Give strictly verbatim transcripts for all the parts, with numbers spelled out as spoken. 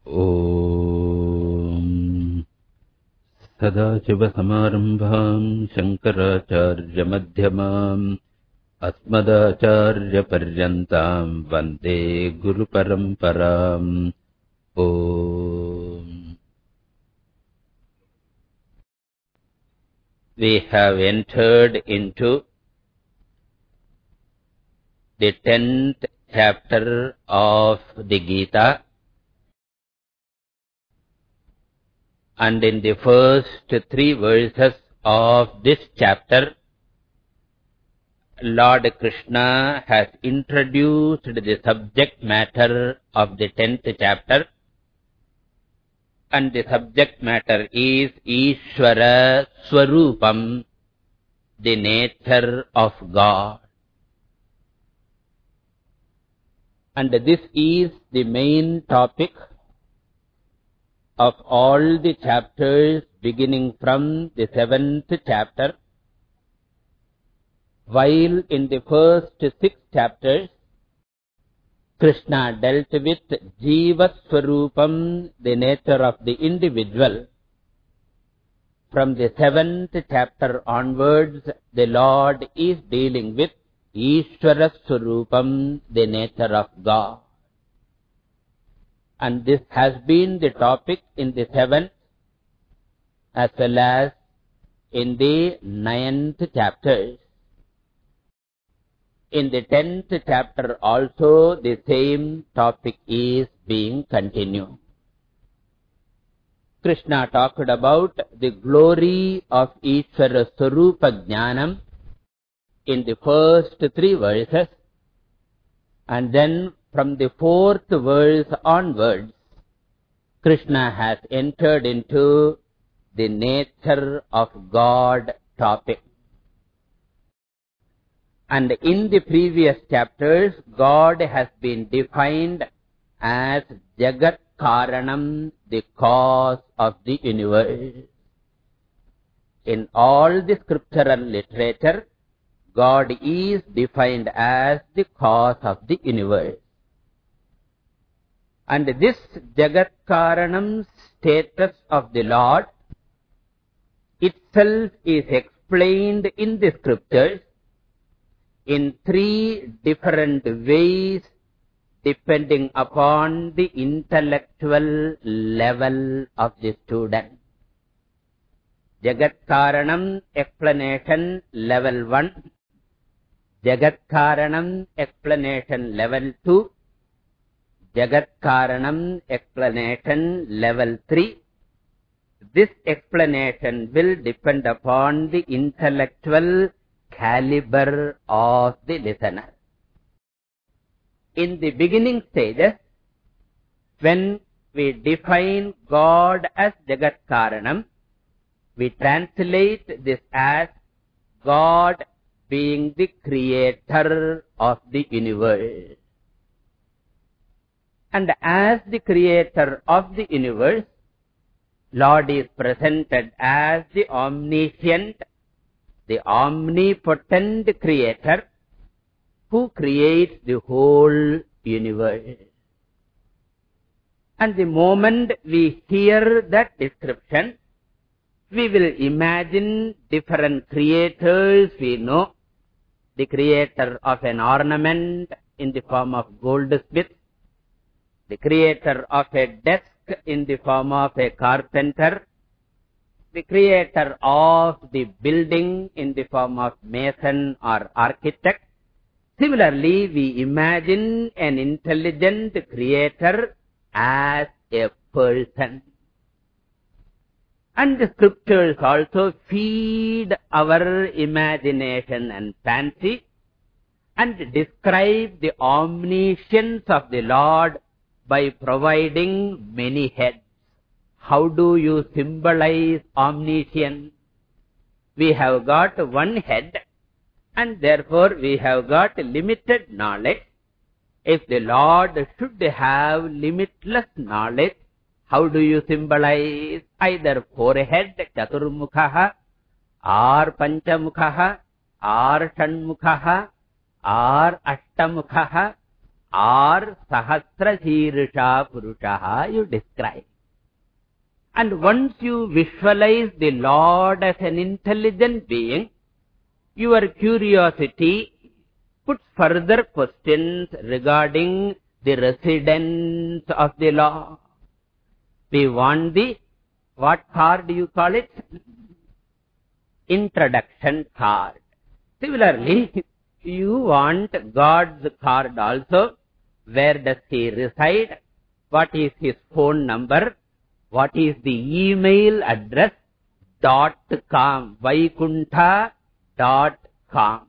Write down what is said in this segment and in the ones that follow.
ॐ सदाशिवसमारम्भाम् शङ्कराचार्यमध्यमाम् अस्मदाचार्यपर्यन्ताम् वन्दे गुरुपरम्पराम् ॐ We have entered into the tenth chapter of the Gita, and in the first three verses of this chapter, Lord Krishna has introduced the subject matter of the tenth chapter, and the subject matter is Ishvara Swarupam, the nature of God. And this is the main topic of all the chapters beginning from the seventh chapter. While in the first six chapters, Krishna dealt with Jiva Swarupam, the nature of the individual. From the seventh chapter onwards, the Lord is dealing with Ishvara Swarupam, the nature of God. And this has been the topic in the seventh as well as in the ninth chapters. In the tenth chapter also the same topic is being continued. Krishna talked about the glory of Ishvara Swarupa Jnanam in the first three verses, and then from the fourth verse onwards, Krishna has entered into the nature of God topic. And in the previous chapters, God has been defined as Jagat Karanam, the cause of the universe. In all the scriptural literature, God is defined as the cause of the universe. And this Jagat Karanam status of the Lord itself is explained in the scriptures in three different ways depending upon the intellectual level of the student. Jagat Karanam explanation level one, Jagat Karanam explanation level two, Jagat Karanam explanation level three. This explanation will depend upon the intellectual caliber of the listener. In the beginning stages, when we define God as Jagat Karanam, we translate this as God being the creator of the universe. And as the creator of the universe, Lord is presented as the omniscient, the omnipotent creator who creates the whole universe. And the moment we hear that description, we will imagine different creators we know. The creator of an ornament in the form of goldsmith, the creator of a desk in the form of a carpenter, the creator of the building in the form of mason or architect. Similarly, we imagine an intelligent creator as a person. And the scriptures also feed our imagination and fancy and describe the omniscience of the Lord by providing many heads. How do you symbolize omniscience? We have got one head, and therefore we have got limited knowledge. If the Lord should have limitless knowledge, how do you symbolize? Either forehead, chaturmukhaha, or panchamukhaha, or shanmukhaha, or ashtamukhaha, or Sahasra Shirsha Purushaha you describe. And once you visualize the Lord as an intelligent being, your curiosity puts further questions regarding the residence of the Lord. We want the, what card do you call it? Introduction card. Similarly, you want God's card also. Where does He reside? What is His phone number? What is the email address? Dot com. Vaikuntha dot com.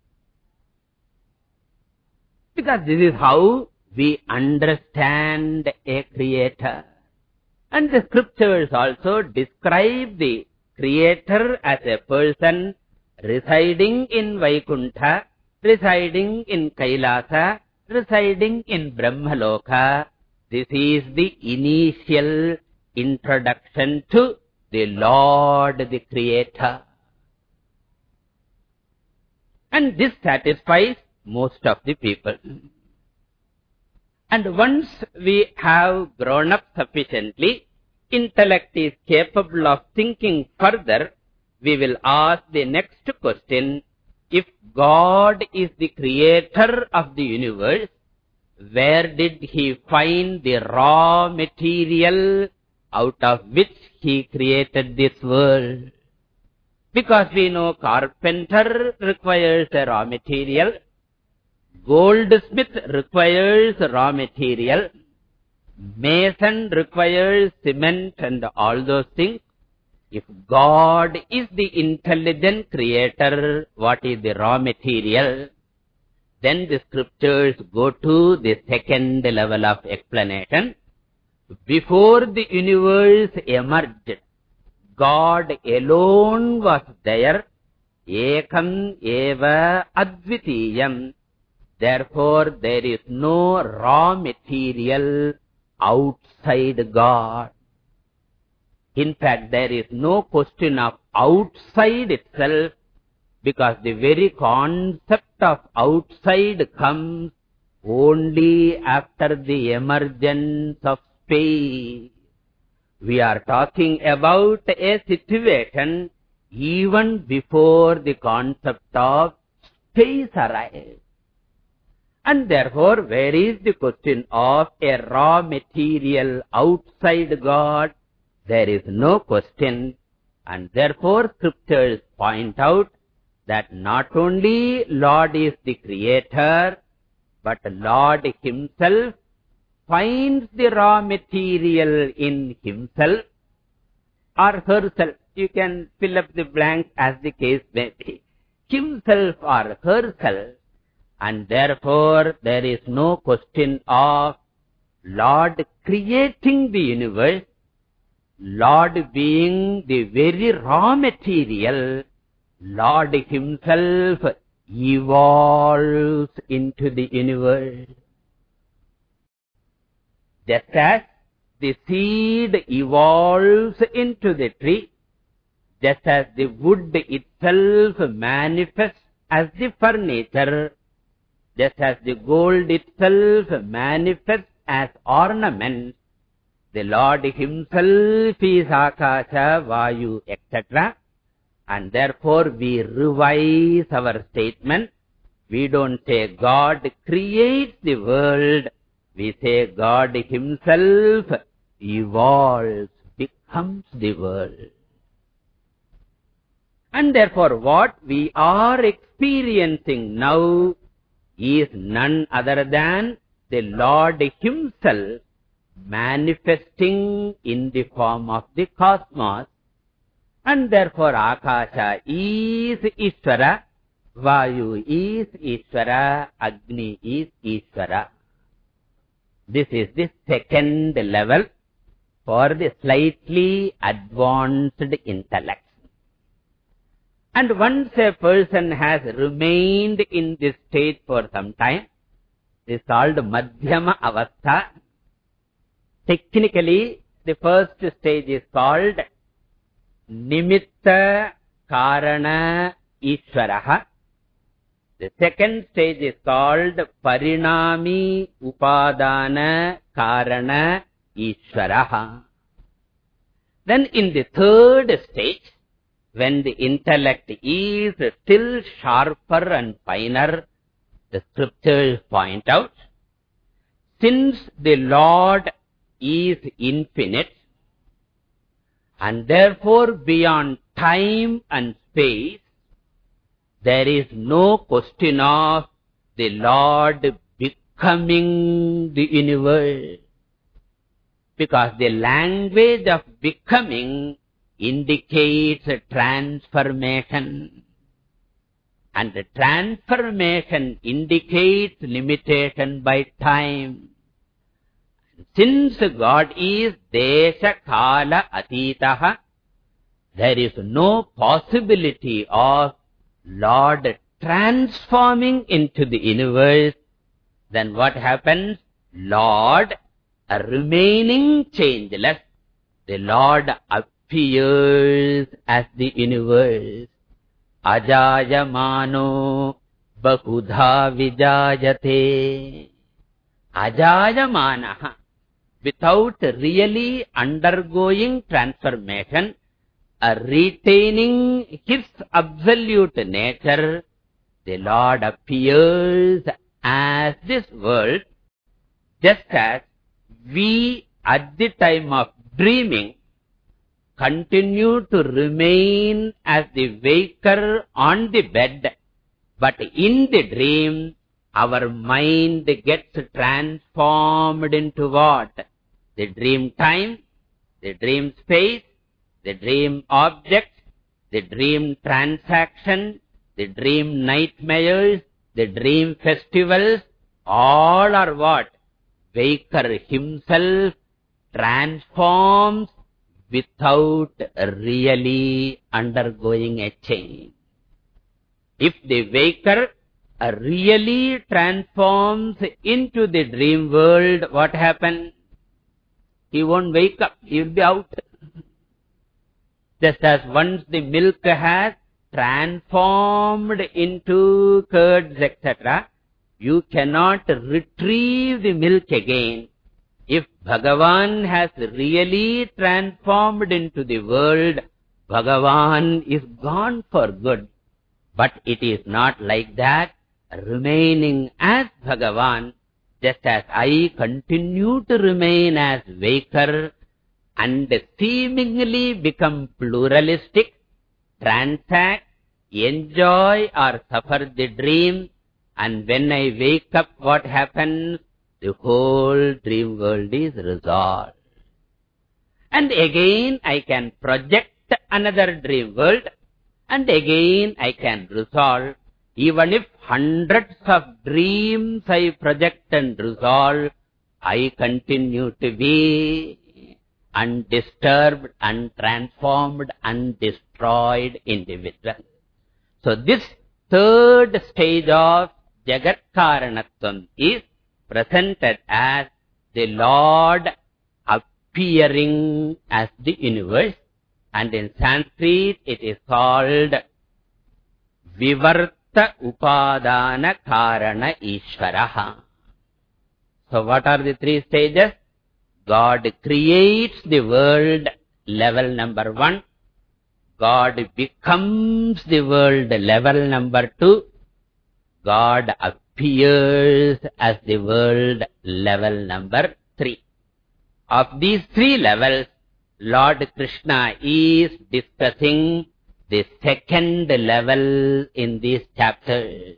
Because this is how we understand a creator. And the scriptures also describe the creator as a person residing in Vaikuntha, residing in Kailasa, residing in Brahmaloka. This is the initial introduction to the Lord, the Creator. And this satisfies most of the people. And once we have grown up sufficiently, intellect is capable of thinking further, we will ask the next question: if God is the creator of the universe, where did He find the raw material out of which He created this world? Because we know carpenter requires a raw material, goldsmith requires raw material, mason requires cement and all those things. If God is the intelligent creator, what is the raw material? Then the scriptures go to the second level of explanation. Before the universe emerged, God alone was there. Ekam eva advitiyam. Therefore, there is no raw material outside God. In fact, there is no question of outside itself, because the very concept of outside comes only after the emergence of space. We are talking about a situation even before the concept of space arrives. And therefore, where is the question of a raw material outside God? There is no question. And therefore, scriptures point out that not only Lord is the creator, but Lord Himself finds the raw material in Himself or herself. You can fill up the blanks as the case may be. Himself or herself. And therefore, there is no question of Lord creating the universe, Lord being the very raw material. Lord Himself evolves into the universe. Just as the seed evolves into the tree, just as the wood itself manifests as the furniture, just as the gold itself manifests as ornament, the Lord Himself is Akasha, Vayu, et cetera. And therefore we revise our statement. We don't say God creates the world. We say God Himself evolves, becomes the world. And therefore what we are experiencing now is none other than the Lord Himself manifesting in the form of the cosmos. And therefore Akasha is Ishvara, Vayu is Ishvara, Agni is Ishvara. This is the second level for the slightly advanced intellect. And once a person has remained in this state for some time, it is called Madhyama Avastha. Technically, the first stage is called Nimitta Karana Ishvaraha. The second stage is called Parinami Upadana Karana Ishvaraha. Then in the third stage, when the intellect is still sharper and finer, the scriptures point out, since the Lord is infinite, and therefore beyond time and space, there is no question of the Lord becoming the universe. Because the language of becoming indicates a transformation. And the transformation indicates limitation by time. Since God is Desha Kala Atitaha, there is no possibility of Lord transforming into the universe. Then what happens? Lord, remaining changeless, the Lord appears as the universe. Ajayamano bahudha vijayate. Ajayamanaha. Without really undergoing transformation, uh, retaining his absolute nature, the Lord appears as this world, just as we at the time of dreaming continue to remain as the waker on the bed, but in the dream, our mind gets transformed into what? The dream time, the dream space, the dream object, the dream transaction, the dream nightmares, the dream festivals, all are what? Waker himself transforms without really undergoing a change. If the waker really transforms into the dream world, what happens? He won't wake up, he will be out. Just as once the milk has transformed into curds, et cetera, you cannot retrieve the milk again. If Bhagavan has really transformed into the world, Bhagavan is gone for good. But it is not like that. Remaining as Bhagavan, just as I continue to remain as waker and seemingly become pluralistic, transact, enjoy or suffer the dream, and when I wake up, what happens? The whole dream world is resolved. And again I can project another dream world, and again I can resolve. Even if hundreds of dreams I project and resolve, I continue to be undisturbed, untransformed, undestroyed individual. So this third stage of Jagat Karanatvam is presented as the Lord appearing as the universe, and in Sanskrit it is called Vivarta Upadana Karana Ishvaraha. So what are the three stages? God creates the world, level number one. God becomes the world, level number two. God appears as the world, level number three. Of these three levels, Lord Krishna is discussing the second level in this chapter.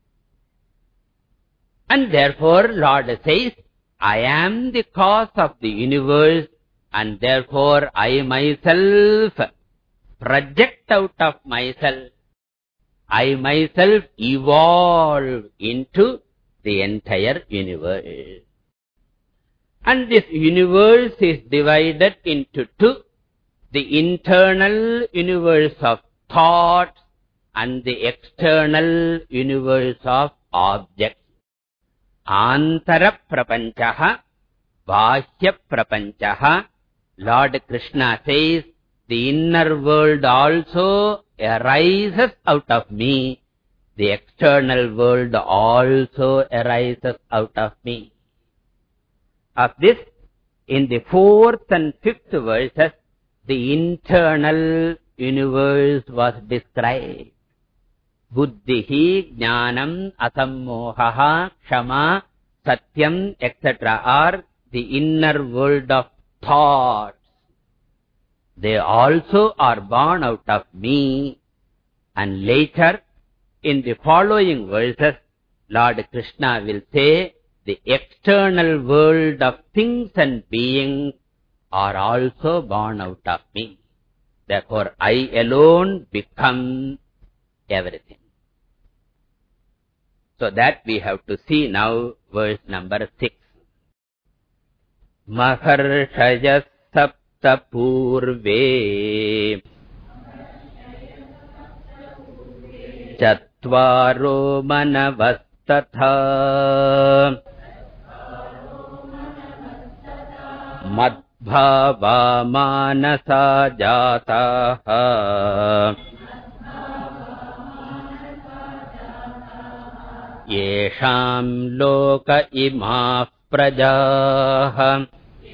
And therefore Lord says, I am the cause of the universe, and therefore I myself project out of myself. I myself evolve into the entire universe. And this universe is divided into two. The internal universe of thoughts and the external universe of objects. Antara prapanchaha, bahya prapanchaha. Lord Krishna says, the inner world also arises out of me. the external world also arises out of me. Of this, in the fourth and fifth verses, the internal universe was described. Buddhihi, Jnanam, Asammohaha, Kshama, Satyam, et cetera are the inner world of thoughts. They also are born out of me. And later, in the following verses, Lord Krishna will say, the external world of things and beings are also born out of me. Therefore, I alone become everything. So that we have to see now verse number six. Maharshaya sapta purve chatvaro manavastatha madbhava manasa jataha yesham loka imah prajaha.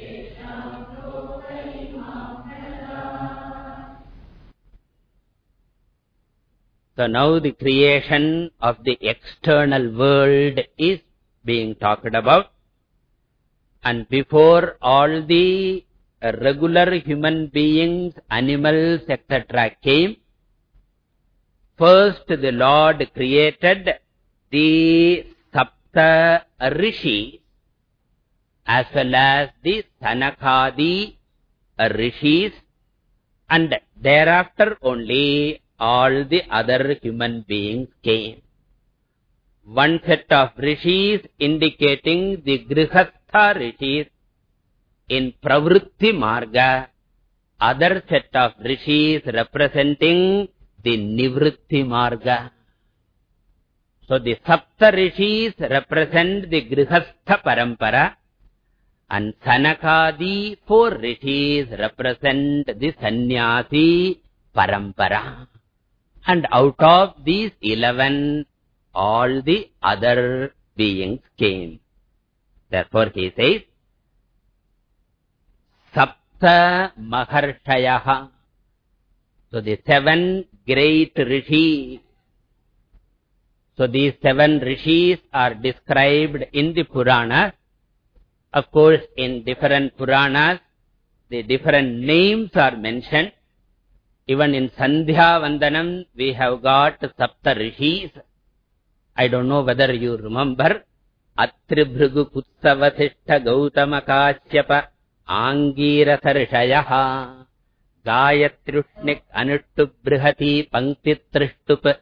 So now the creation of the external world is being talked about. And before all the regular human beings, animals, et cetera came, first the Lord created the Sapta Rishis as well as the Sanakadi Rishis, and thereafter only all the other human beings came. One set of Rishis indicating the Grihastha Rishis in Pravritti Marga, other set of Rishis representing the Nivritti Marga. So the Sapta Rishis represent the Grihastha Parampara, and Sanakadi four Rishis represent the Sannyasi Parampara. And out of these eleven, all the other beings came. Therefore he says, Sapta Maharshayaha. So the seven great Rishis. So these seven Rishis are described in the Puranas. Of course, in different Puranas, the different names are mentioned. Even in Sandhya Vandanam, we have got Sapta Rishis. I don't know whether you remember. Atri Bhrigu Kutsavasishta Gautama Kashyapa Angirasa Rishayaha Gayatrushnik Anuttu Brihati Pankti Trishtup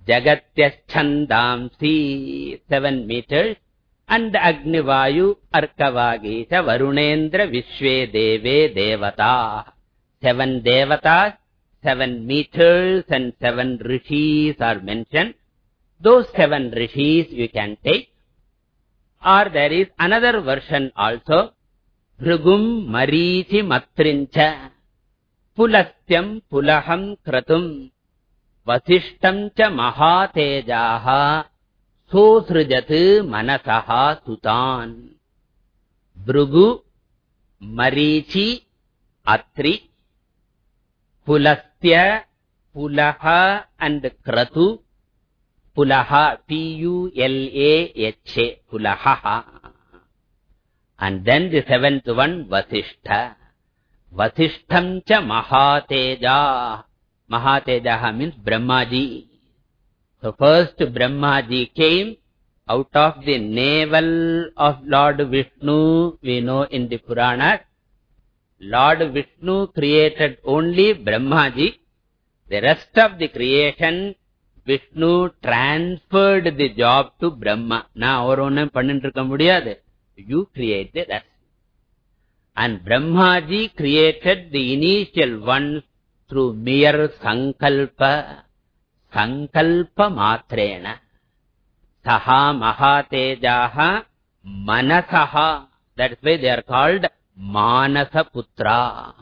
Jagatyachandamsi, seven meters, and Agnivayu Arkavagita Varunendra Vishwe Deve Devata, seven Devatas, seven meters and seven Rishis are mentioned. Those seven Rishis you can take. Or there is another version also, Bhrugum Marichi Matrincha Pulastyam Pulaham Kratum Vasishtam cha Mahatejaha Sosrujat Manasaha Sutan. Bhrugu, Marichi, Atri, Pulastya, Pulaha and Kratu. Pulaha, P U L A H A, Pulaha. And then the seventh one, Vasishtha. Vasishtam cha Mahateja. Mahatejaha means Brahmaji. So first Brahmaji came out of the navel of Lord Vishnu. We know in the Puranas, Lord Vishnu created only Brahmaji. The rest of the creation, Vishnu transferred the job to Brahma. Na avarone pannindrukka mudiyadhu. You create the rest. And Brahmaji created the initial ones through mere sankalpa, sankalpa matrena. Saha Mahatejaha Manasaha. That's why they are called Manasa Putra.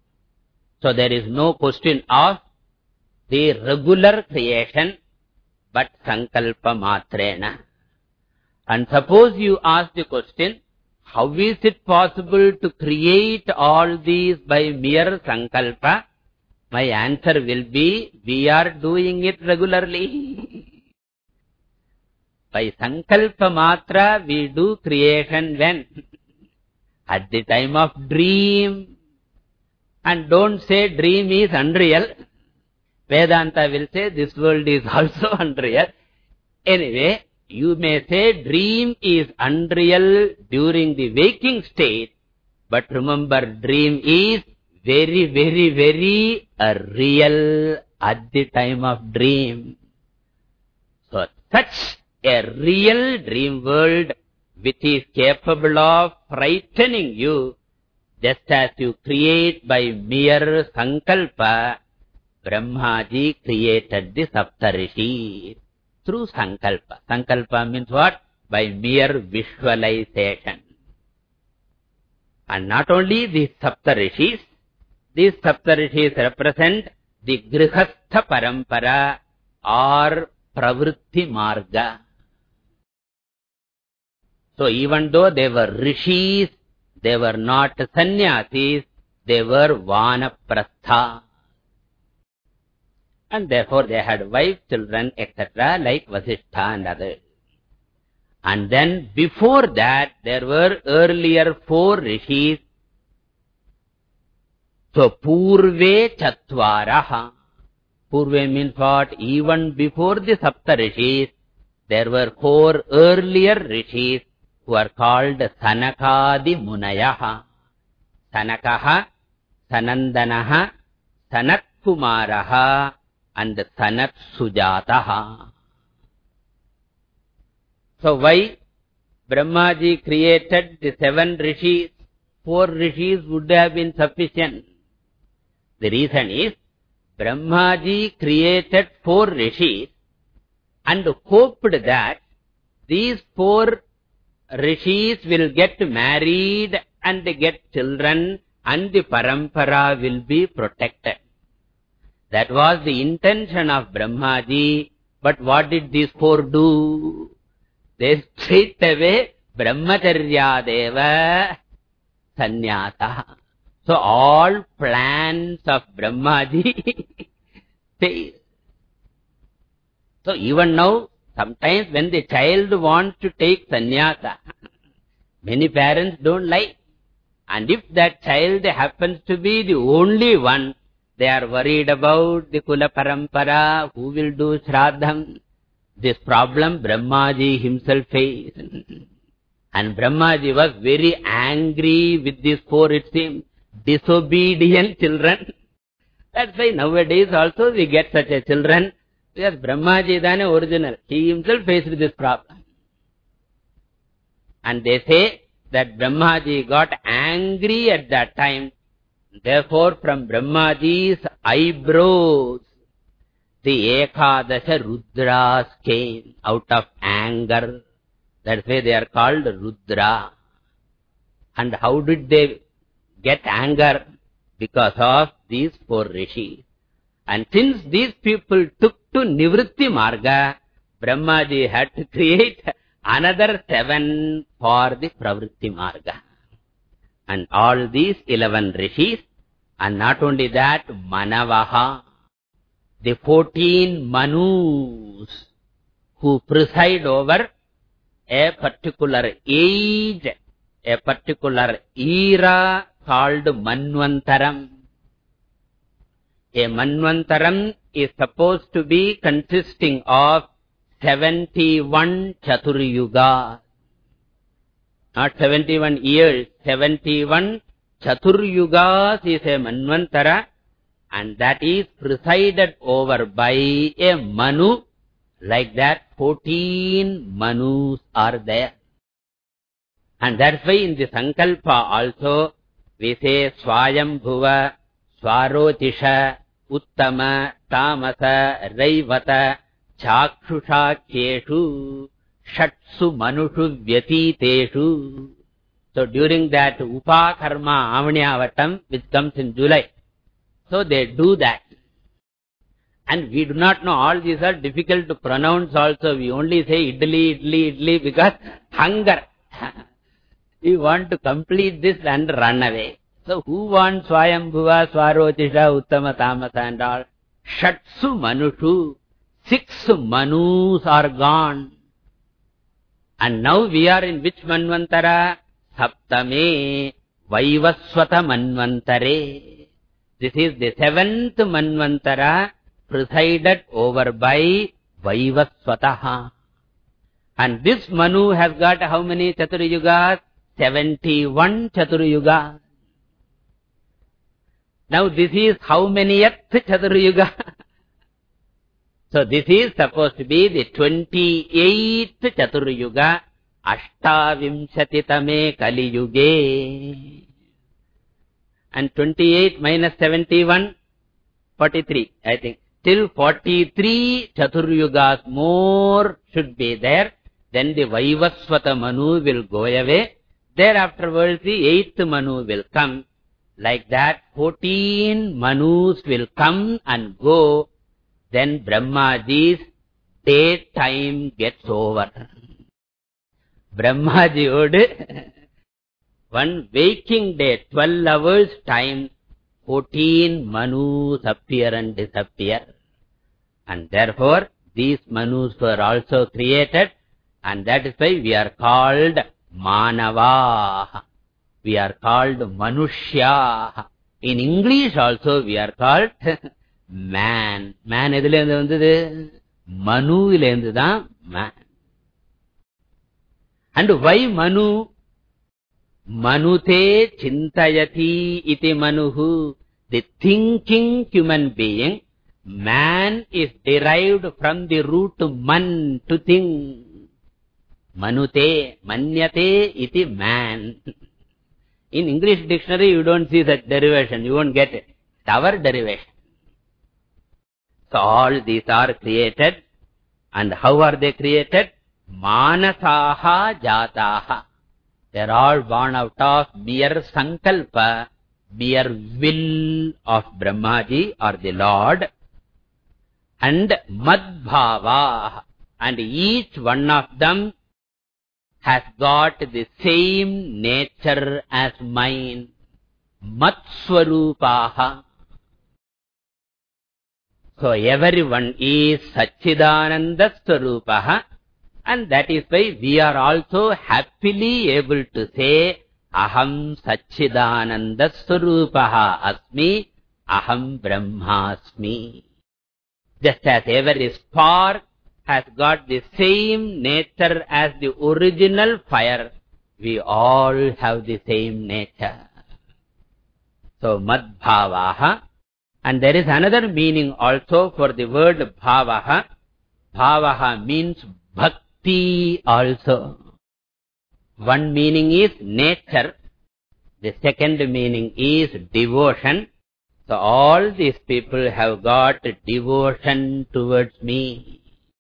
So there is no question of the regular creation. but sankalpa matrena. And suppose you ask the question, how is it possible to create all these by mere sankalpa? My answer will be, we are doing it regularly. By sankalpa matra, we do creation when? At the time of dream. And don't say dream is unreal. Vedanta will say this world is also unreal. Anyway, you may say dream is unreal during the waking state, but remember, dream is very, very, very uh, real at the time of dream. So, such a real dream world which is capable of frightening you, just as you create by mere sankalpa, Brahmaji created the Saptarishi through sankalpa. Sankalpa means what? By mere visualization. And not only these Saptarishis, these Saptarishis represent the Grihastha Parampara or Pravritti Marga. So even though they were rishis, they were not sannyasis, they were vanaprastha. And therefore they had wives, children, et cetera, like Vasishtha and others. And then before that, there were earlier four rishis. So Purve Chatvaraha. Purve means what? Even before the Sapta rishis, there were four earlier rishis who are called Sanakadi Munayaha. Sanakaha, Sanandanaha, Sanatkumaraha, and Sanat Sujataha. So why Brahmaji created the seven rishis? Four rishis would have been sufficient. The reason is, Brahmaji created four rishis and hoped that these four rishis will get married and get children and the parampara will be protected. That was the intention of Brahmaji. But what did these four do? They straight away Brahmacharya Deva Sannyasa. So all plans of Brahmaji fail. So even now, sometimes when the child wants to take sannyasa, many parents don't like. And if that child happens to be the only one, they are worried about the Kula Parampara, who will do Shraddham. This problem Brahmaji himself faced. And Brahmaji was very angry with these four, it seems, disobedient children. That's why nowadays also we get such a children. Because Brahmaji is the original. He himself faced this problem. And they say that Brahmaji got angry at that time. Therefore, from Brahmaji's eyebrows, the Ekadasha Rudras came out of anger. That's why they are called Rudra. And how did they get anger? Because of these four rishis. And since these people took to Nivritti Marga, Brahmaji had to create another seven for the Pravritti Marga. And all these eleven rishis, and not only that, Manavaha, the fourteen Manus, who preside over a particular age, a particular era called Manvantaram. A Manvantaram is supposed to be consisting of seventy-one Chaturyugas. Not seventy-one years, seventy-one Chaturyugas is a Manvantara, and that is presided over by a Manu. Like that, fourteen Manus are there. And that's why in the Sankalpa also, we say Swayambhuva, Swarotisha, Uttama, Tamasa, Raivata, Chakshusha Keshu, Shatsu Manushu Vyatiteshu. So during that Upakarma Avanyavatam, which comes in July, so they do that. And we do not know, all these are difficult to pronounce also. We only say idli, idli, idli because hunger. We want to complete this and run away. So who wants Swayambhuva, Swarotisha, Uttama, Tamasa and all? Shatsu Manushu. Six Manus are gone. And now we are in which Manvantara? Saptame Vaivaswata Manvantare. This is the seventh Manvantara presided over by Vaivaswataha. And this Manu has got how many Chaturayugas? seventy-one Chaturayugas. Now this is how maniyth Chaturayuga? So this is supposed to be the twenty-eighth Chaturayuga, Ashtavimshatitame Kali Yuge. And twenty-eight minus seventy-one, forty-three, I think. Till forty-three Chaturyugas more should be there. Then the Vaivaswata Manu will go away. Thereafterwards the eighth Manu will come. Like that, fourteen Manus will come and go. Then Brahmaji's daytime gets over. Brahmaji would, one waking day, twelve hours time, fourteen Manus appear and disappear. And therefore, these Manus were also created. And that is why we are called Manava. We are called Manushya. In English also we are called man. Man edhile endu vandhudu? Manu ile endu dhaan man. And why Manu? Manute chintayati iti manuhu. The thinking human being. Man is derived from the root man, to think. Manute, manyate iti man. In English dictionary you don't see such derivation, you won't get it. It's our derivation. So all these are created. And how are they created? Manasaha jataha. They are all born out of mere sankalpa, mere will of Brahmaji or the Lord. And madbhava. And each one of them has got the same nature as mine. Matswarupaha. So everyone is Satchidananda Swarupaha. And that is why we are also happily able to say, Aham Satchidananda Swarupaha Asmi, Aham Brahmasmi. Just as every spark has got the same nature as the original fire, we all have the same nature. So, Madbhavaha. And there is another meaning also for the word Bhavaha. Bhavaha means Bhakti also. One meaning is nature. The second meaning is devotion. So, all these people have got devotion towards me.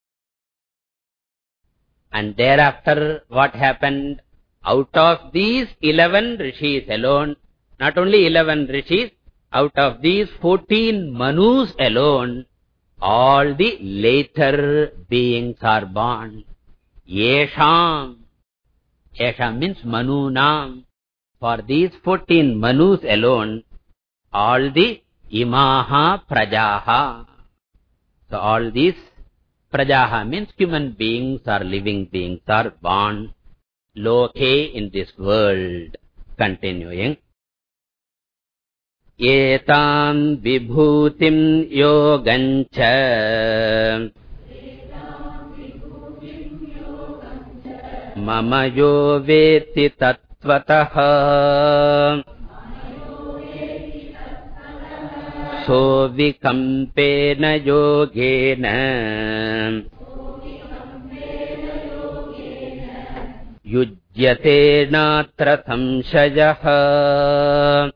And thereafter, what happened? Out of these eleven rishis alone, not only eleven rishis, out of these fourteen Manus alone, all the later beings are born. Yesham. Yesham means Manunam. For these fourteen Manus alone, all the Imaha Prajaha. So all these Prajaha means human beings or living beings are born. Loke in this world. Continuing. Etam vibhutim yogancha mama yo veti tattvataha so vikampena yogena yujyate natra samshayaha.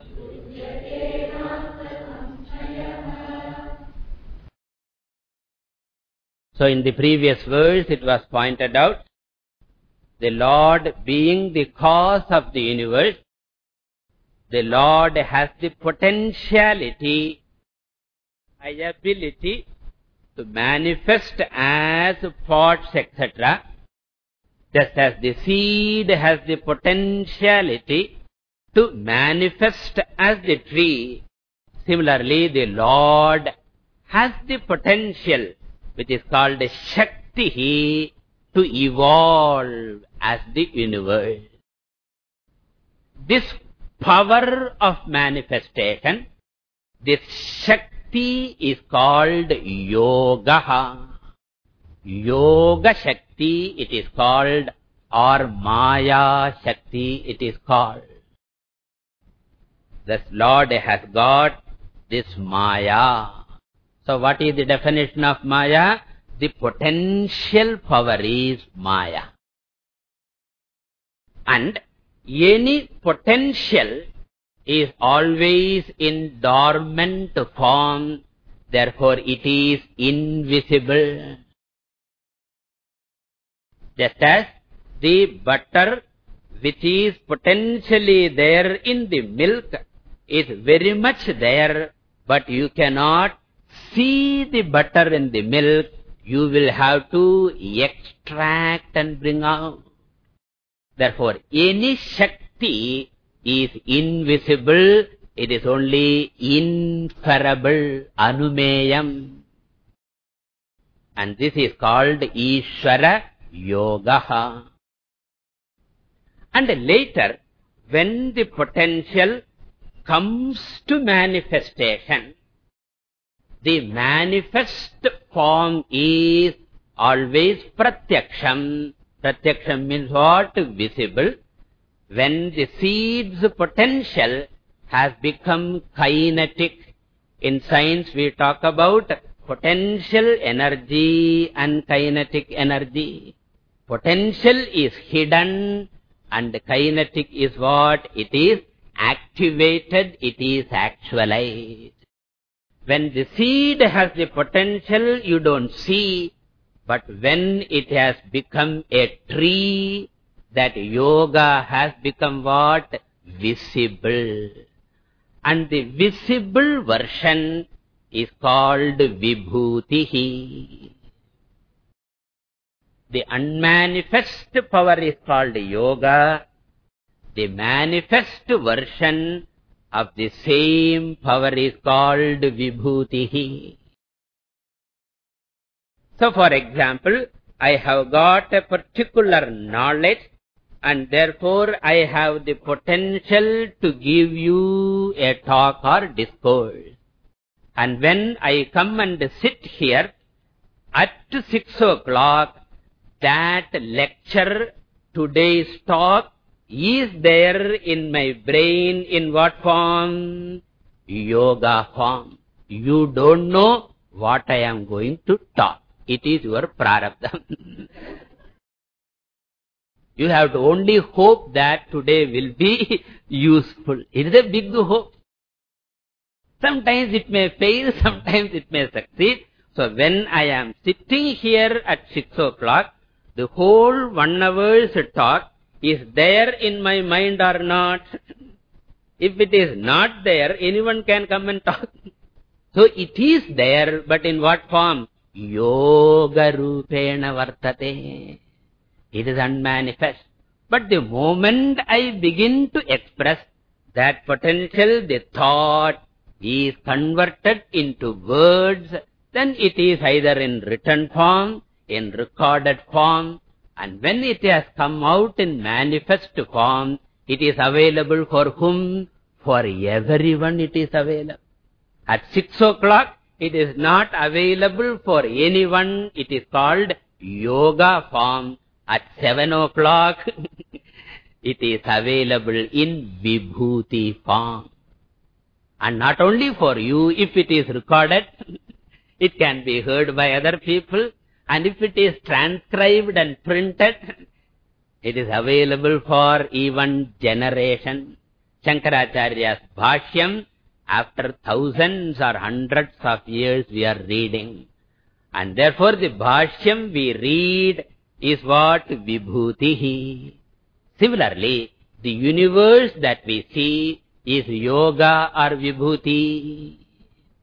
So in the previous verse it was pointed out, the Lord being the cause of the universe, the Lord has the potentiality, ability to manifest as pots, et cetera. Just as the seed has the potentiality to manifest as the tree, similarly the Lord has the potential, which is called Shakti, to evolve as the universe. This power of manifestation, this Shakti is called Yoga. Yoga Shakti it is called, or Maya Shakti it is called. Thus Lord has got this Maya. So what is the definition of Maya? The potential power is Maya. And any potential is always in dormant form, therefore it is invisible. Just as the butter which is potentially there in the milk is very much there, but you cannot see the butter in the milk, you will have to extract and bring out. Therefore, any Shakti is invisible, it is only inferable, anumeyam. And this is called Ishvara Yoga. And later, when the potential comes to manifestation, the manifest form is always pratyaksham. Pratyaksham means what? Visible. When the seed's potential has become kinetic, in science we talk about potential energy and kinetic energy. Potential is hidden and kinetic is what? It is activated, it is actualized. When the seed has the potential, you don't see, but when it has become a tree, that yoga has become what? Visible. And the visible version is called Vibhutihi. The unmanifest power is called Yoga. The manifest version of the same power is called Vibhutihi. So, for example, I have got a particular knowledge and therefore I have the potential to give you a talk or discourse. And when I come and sit here at six o'clock, that lecture, today's talk, is there in my brain in what form? Yoga form. You don't know what I am going to talk. It is your prarabdha. You have to only hope that today will be useful. It is a big hope. Sometimes it may fail, sometimes it may succeed. So when I am sitting here at six o'clock, the whole one hour's talk is there in my mind or not? If it is not there, anyone can come and talk. So it is there, but in what form? Yoga rupena vartate. It is unmanifest. But the moment I begin to express that potential, the thought is converted into words, then it is either in written form, in recorded form, and when it has come out in manifest form, it is available for whom? For everyone it is available. At six o'clock, it is not available for anyone. It is called yoga form. At seven o'clock, it is available in vibhuti form. And not only for you, if it is recorded, it can be heard by other people. And if it is transcribed and printed, it is available for even generation. Shankaracharya's Bhashyam, after thousands or hundreds of years we are reading. And therefore the Bhashyam we read is what? Vibhutihi. Similarly, the universe that we see is yoga or vibhuti.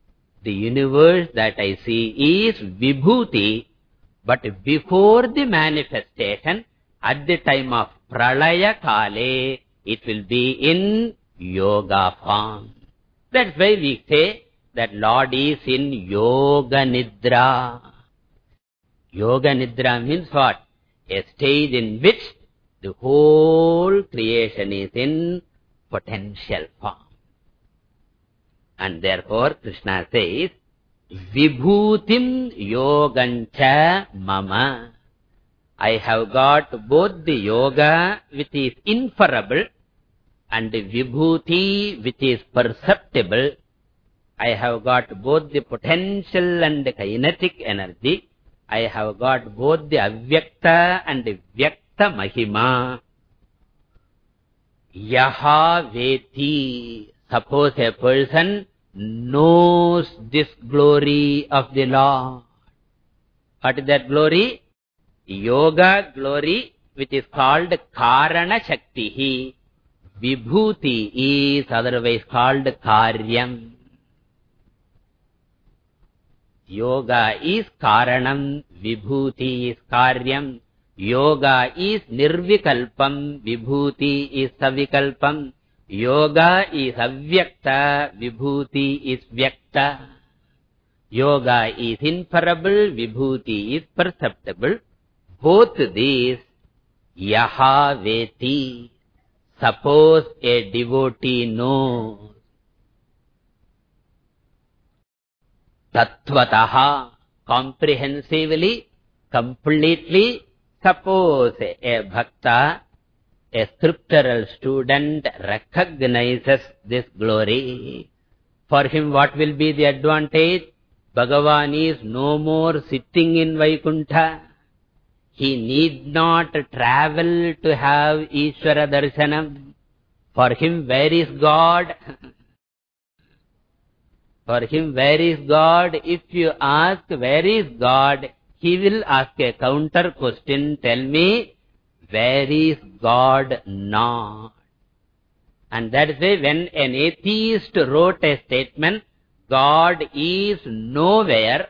The universe that I see is Vibhuti, but before the manifestation, at the time of Pralaya Kale, it will be in yoga form. That's why we say that Lord is in Yoga Nidra. Yoga Nidra means what? A stage in which the whole creation is in potential form. And therefore Krishna says, Vibhutim yogancha mama. I have got both the yoga which is inferable and the vibhuti which is perceptible. I have got both the potential and the kinetic energy. I have got both the avyakta and the vyakta mahima. Yaha veti. Suppose a person knows this glory of the Lord. What is that glory? Yoga glory, which is called Karana Shaktihi. Vibhuti is otherwise called Karyam. Yoga is Karanam, Vibhuti is Karyam. Yoga is Nirvikalpam, Vibhuti is Savikalpam. Yoga is avyakta, vibhuti is vyakta. Yoga is inferable, vibhuti is perceptible. Both these, yaha veti. Suppose a devotee knows. Tattvataha, comprehensively, completely. Suppose a bhakta, a scriptural student recognizes this glory. For him, what will be the advantage? Bhagavan is no more sitting in Vaikuntha. He need not travel to have Ishvara Darshanam. For him, where is God? For him, where is God? If you ask, where is God? He will ask a counter question. Tell me, where is God not? And that is why when an atheist wrote a statement, God is nowhere,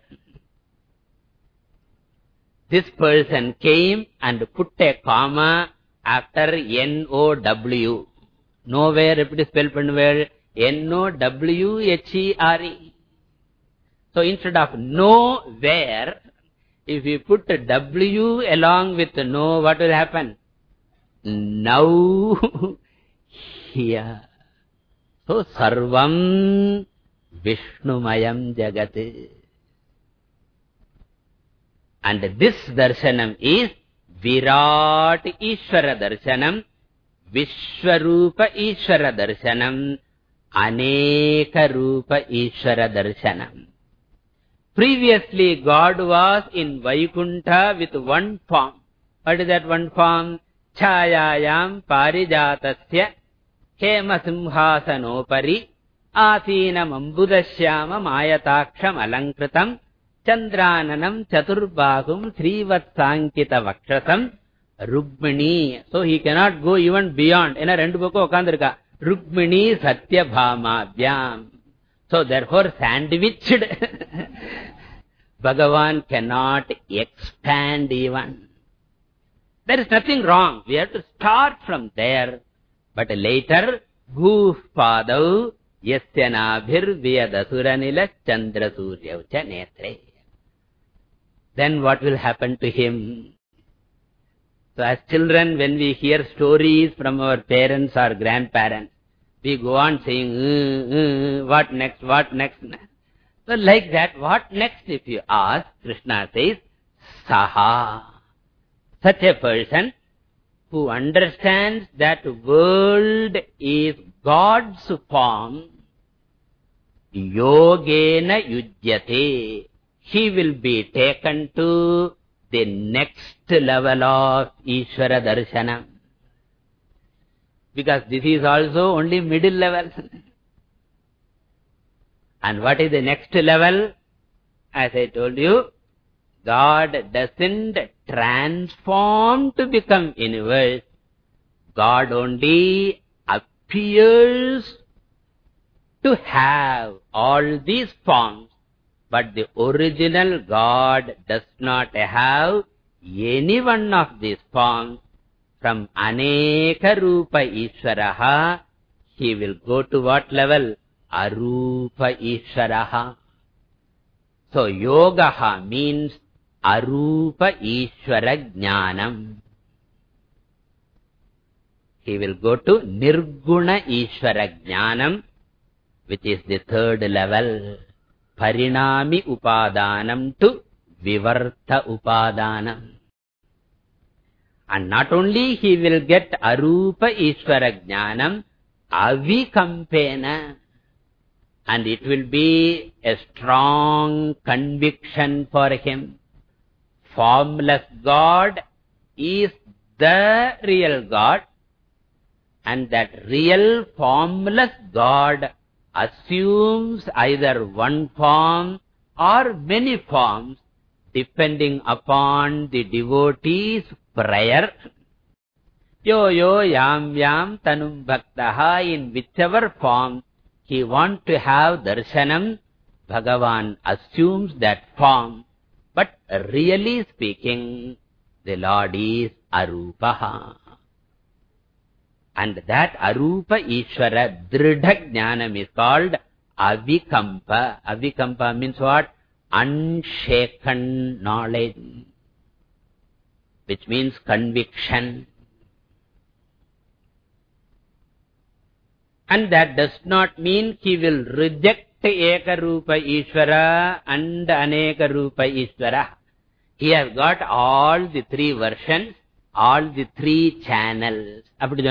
this person came and put a comma after N O W. Nowhere, if it is spelled where N O W H E R E. So instead of nowhere, if you put W along with no, what will happen? Now, here. So, Sarvam Vishnumayam Jagat. And this darshanam is Virat Ishvara darshanam, Vishwarupa Ishvara darshanam, Aneka Rupa Ishvara darshanam. Previously, God was in Vaikuntha with one form. What is that one form? Chayayam Parijatasya Hema Simhasanopari Asinam Ambudashyama Mayataksham Alankritam Chandrananam Chaturbahum Srivatsankita Vakshasam Rukmini. So he cannot go even beyond. In a rendu boku okandirka. Rukmini Satyabhama Vyam. So therefore sandwiched Bhagavan cannot expand even. There is nothing wrong. We have to start from there. But later, Bhuf Padav Yasyanabhir Vyadasuranila Chandra Suryaucha Netre. Then what will happen to him? So as children, when we hear stories from our parents or grandparents, we go on saying, uh, uh, what next, what next? So like that, what next if you ask, Krishna says, Saha. Such a person who understands that world is God's form, Yogena Yujyate. He will be taken to the next level of Ishvara Darshanam. Because this is also only middle level. And what is the next level? As I told you, God doesn't transform to become universe. God only appears to have all these forms But the original God does not have any one of these forms. From Aneka Rupa Ishvaraha, he will go to what level? Arupa Ishvaraha. So Yogaha means Arupa Ishvara Jnanam. He will go to Nirguna Ishvara Jnanam, which is the third level. Parinami Upadanam to Vivarta Upadanam. And not only he will get Arupa Ishvara Jnanam, Avikampena. And it will be a strong conviction for him. Formless God is the real God. And that real formless God assumes either one form or many forms, depending upon the devotee's prayer. Yo yo yam yam tanum bhaktaha, in whichever form he wants to have darshanam, Bhagavan assumes that form. But really speaking, the Lord is Arupaha. And that Arupa Ishvara Dridha Jnanam is called Avikampa. Avikampa means what? Unshaken knowledge, which means conviction. And that does not mean he will reject Eka Rupa Ishvara and Aneka Rupa Ishvara. He has got all the three versions, all the three channels.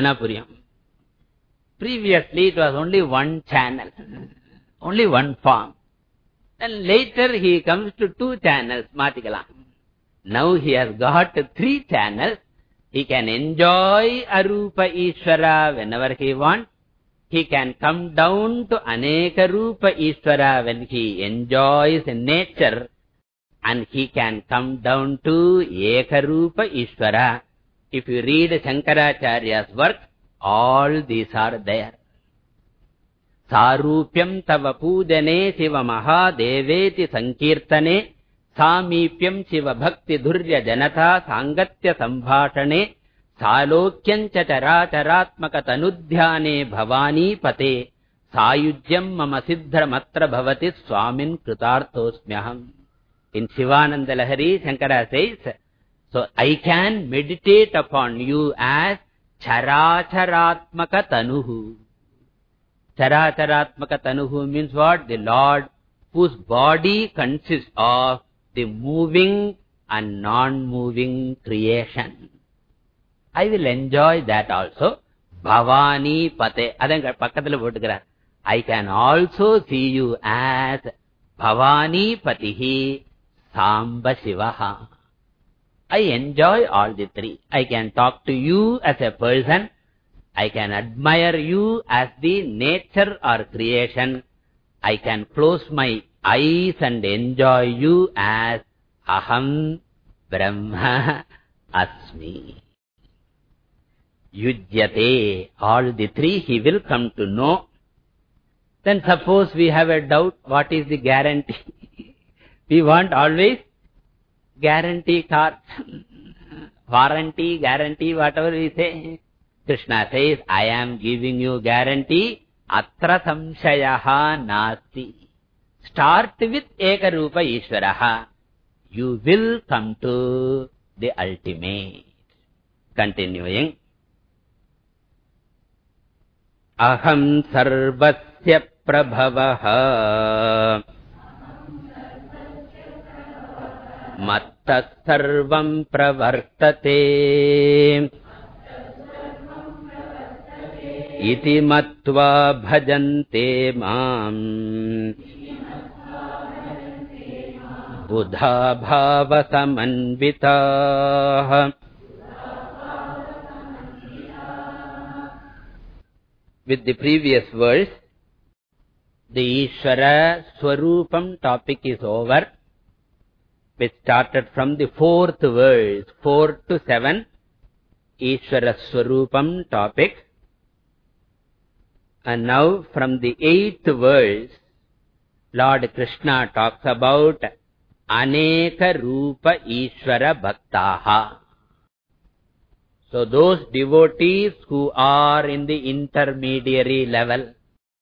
Previously it was only one channel, only one form. And later he comes to two channels, Matikala. Now he has got three channels. He can enjoy Arupa Ishvara whenever he wants. He can come down to Aneka Rupa Ishvara when he enjoys nature. And he can come down to Eka Rupa Ishvara. If you read Shankaracharya's work, all these are there. Sarupyam tava pujane Shiva maha deveti sankirtane, Samipyam Shiva bhakti dhurya janata sangatya sambhashane, Salokyancha characharatmaka tanudhyane bhavani pate, Sayujyam mama siddhra matra bhavati swamin kritarthosmyaham. In Shivananda Lahari, Shankara says, so I can meditate upon you as Characharatmaka Tanuhu. Characharatmaka Tanuhu means what? The Lord whose body consists of the moving and non-moving creation. I will enjoy that also. Bhavani Pate. I can also see you as Bhavani Patihi Samba Shivaha. I enjoy all the three. I can talk to you as a person. I can admire you as the nature or creation. I can close my eyes and enjoy you as Aham Brahma Asmi. Yujyate. All the three he will come to know. Then suppose we have a doubt, what is the guarantee? We want always guarantee card, warranty, guarantee, whatever we say. Krishna says, I am giving you guarantee. Atra samshayaha nasti. Start with Eka Rupa Ishvaraha. You will come to the ultimate. Continuing. Aham sarvasya prabhavaha matta sarvam pravartate iti matva bhajante mam buddha bhava samanvitaha. With the previous verse, the Ishvara Swarupam topic is over. We started from the fourth verse, four to seven, Ishvara Swarupam topic. And now from the eighth verse, Lord Krishna talks about Aneka Rupa Ishvara Bhaktaha. So those devotees who are in the intermediary level,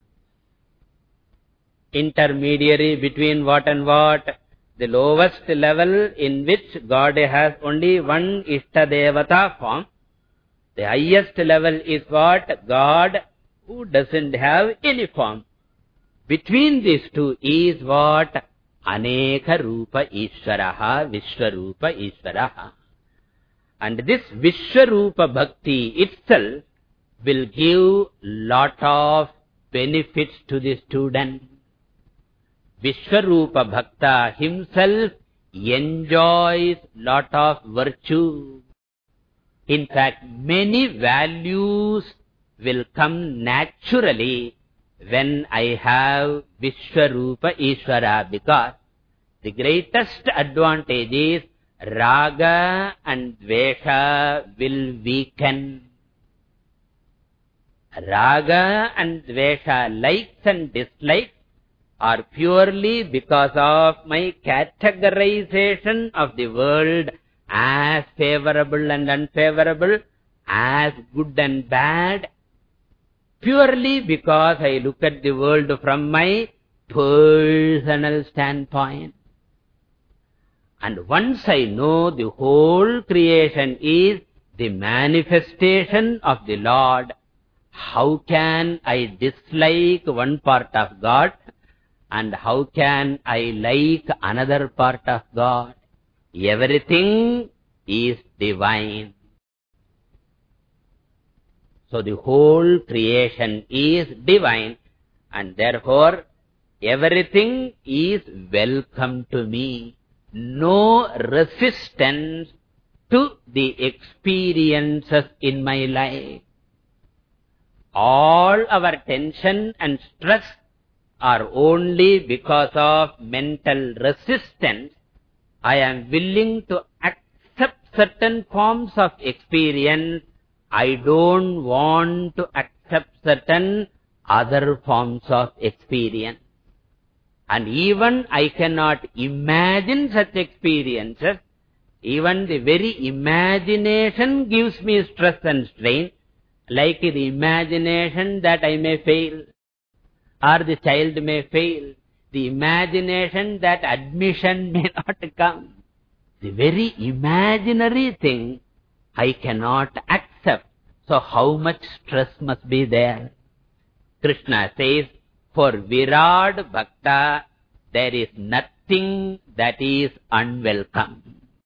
intermediary between what and what? The lowest level in which God has only one Ishtadevata form. The highest level is what? God who doesn't have any form. Between these two is what? Aneka Rupa Ishvaraha, Vishwarupa Ishvaraha. And this Vishwarupa Bhakti itself will give lot of benefits to the student. Vishwarupa Bhakta himself enjoys lot of virtue. In fact, many values will come naturally when I have Vishwarupa Ishvara, because the greatest advantage is Raga and Dvesha will weaken. Raga and Dvesha, likes and dislikes, are purely because of my categorization of the world as favorable and unfavorable, as good and bad, purely because I look at the world from my personal standpoint. And once I know the whole creation is the manifestation of the Lord, how can I dislike one part of God? And how can I like another part of God? Everything is divine. So the whole creation is divine, and therefore everything is welcome to me. No resistance to the experiences in my life. All our tension and stress are only because of mental resistance. I am willing to accept certain forms of experience. I don't want to accept certain other forms of experience. And even I cannot imagine such experiences. Even the very imagination gives me stress and strain, like the imagination that I may fail, or the child may fail, the imagination that admission may not come. The very imaginary thing I cannot accept. So how much stress must be there? Krishna says, for Virad Bhakta, there is nothing that is unwelcome.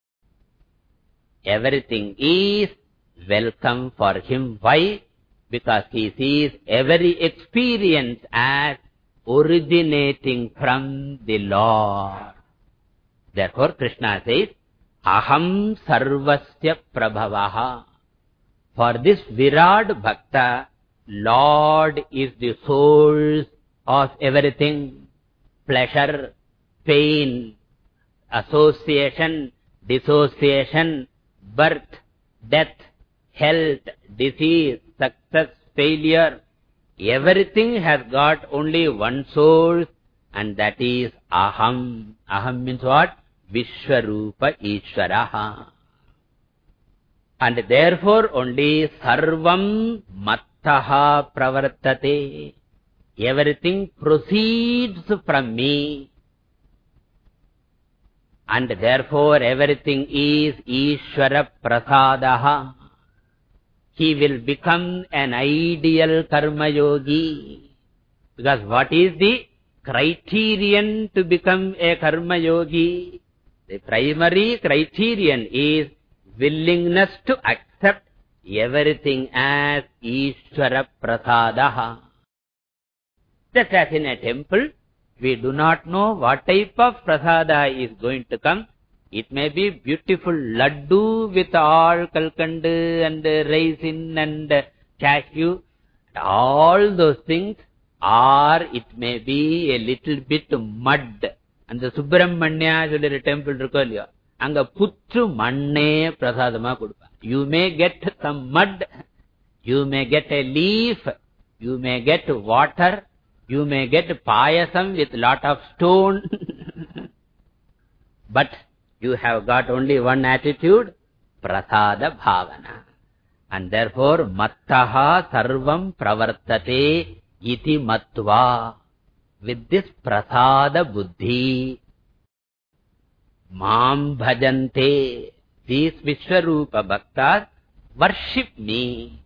Everything is welcome for him. Why? Because he sees every experience as originating from the Lord. Therefore, Krishna says, Aham Sarvasya Prabhavaha. For this Virad Bhakta, Lord is the source of everything. Pleasure, pain, association, dissociation, birth, death, health, disease, success, failure. Everything has got only one source, and that is Aham. Aham means what? Vishwarupa Ishvaraha. And therefore only Sarvam Mattaha Pravartate. Everything proceeds from me. And therefore everything is Ishvara Prasadaha. He will become an ideal karma yogi. Because what is the criterion to become a karma yogi? The primary criterion is willingness to accept everything as Ishvara Prasadaha. Just as in a temple, we do not know what type of prasada is going to come. It may be beautiful laddu with all kalkand and raisin and cashew, all those things, or it may be a little bit mud. And the Subramanya sollir temple irukku anga puttu manne prasadama kudupa. You may get some mud, you may get a leaf, you may get water, You may get payasam with lot of stone, but you have got only one attitude, prasada bhavana. And therefore, mattaha sarvam pravartate iti matva. With this prasada buddhi, mam bhajante, these Vishwarupa bhaktas worship me.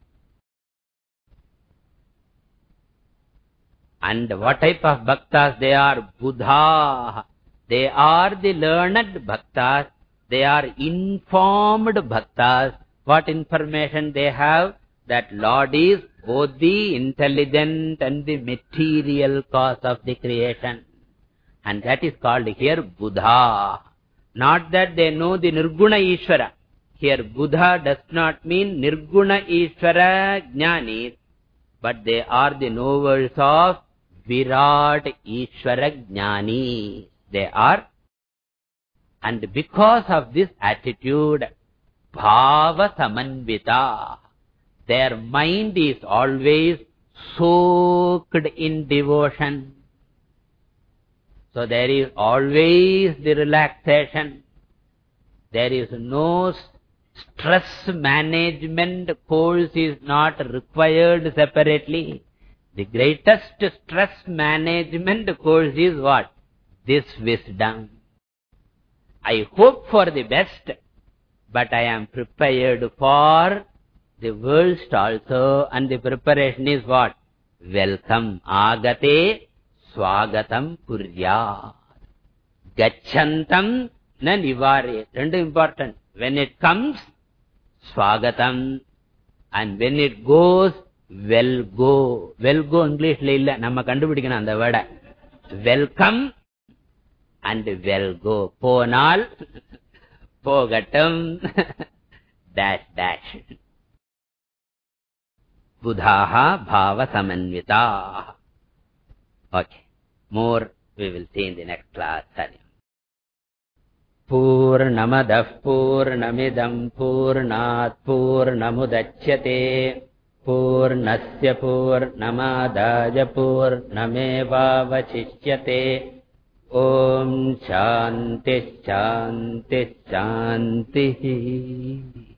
And what type of bhaktas they are? Buddha. They are the learned bhaktas. They are informed bhaktas. What information they have? That Lord is both the intelligent and the material cause of the creation. And that is called here Buddha. Not that they know the Nirguna Ishvara. Here Buddha does not mean Nirguna Ishvara Jnanis, but they are the knowers of Virat Ishvara Jnani. They are. And because of this attitude, Bhava Samanvita, their mind is always soaked in devotion. So there is always the relaxation. There is no stress management course is not required separately. The greatest stress management course is what? This wisdom. I hope for the best, but I am prepared for the worst also, and the preparation is what? Welcome. Agate swagatam kuryat. Gachantam na nivarye. Two important. When it comes, swagatam. And when it goes, well go. Well go English la illa. Namma kandupidikana andha word. Welcome and well go. Ponal, pogatam, dash dash. Buddhaha bhava samanvita. Okay. More we will see in the next class. Purnamadah purnamidam purnat purnamudachyate purnasya purnamadaya purnamevavachishyate. Om Shanti Shanti Shanti.